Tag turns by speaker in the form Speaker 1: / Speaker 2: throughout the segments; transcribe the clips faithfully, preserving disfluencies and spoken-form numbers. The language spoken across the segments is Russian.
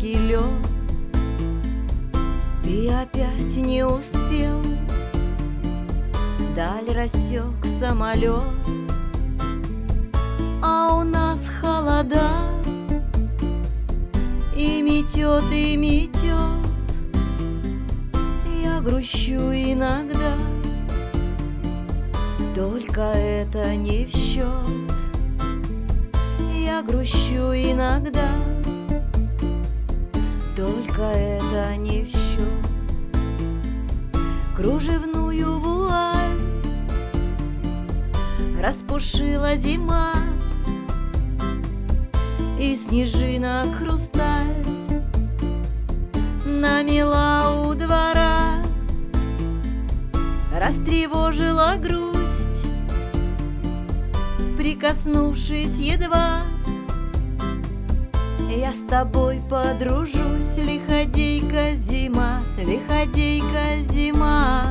Speaker 1: мягкий лед. Ты опять не успел, даль рассек самолет, а у нас холода, и метет, и метет. Я грущу иногда, только это не в счет. Я грущу иногда, только это не в счет. Кружевную вуаль распушила зима, и снежинок хрусталь намела у двора. Растревожила грусть, прикоснувшись едва. Я с тобой подружусь, лиходейка зима, лиходейка зима.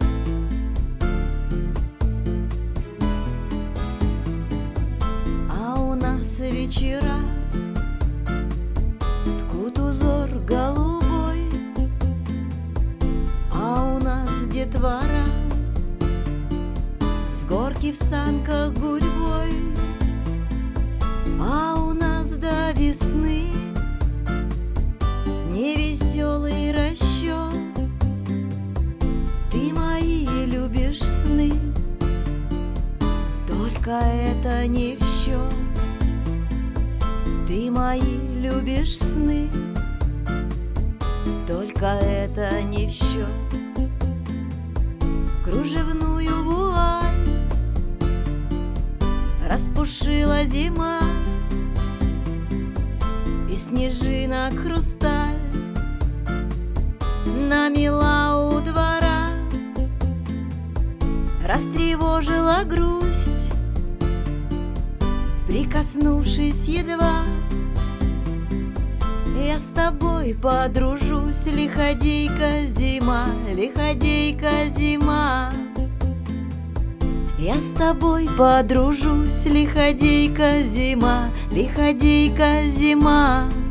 Speaker 1: А у нас вечера ткут узор голубой, а у нас детвора с горки в санках гурьбой. А у нас до весны невеселый расчет. Ты мои любишь сны, только это не в счет. Ты мои любишь сны, только это не в счет. Кружевную вуаль распушила зима, и снежинок хрусталь намела у двора. Растревожила грусть, прикоснувшись едва. Я с тобой подружусь, лиходейка зима, лиходейка зима. Я с тобой подружусь, лиходейка зима, лиходейка зима.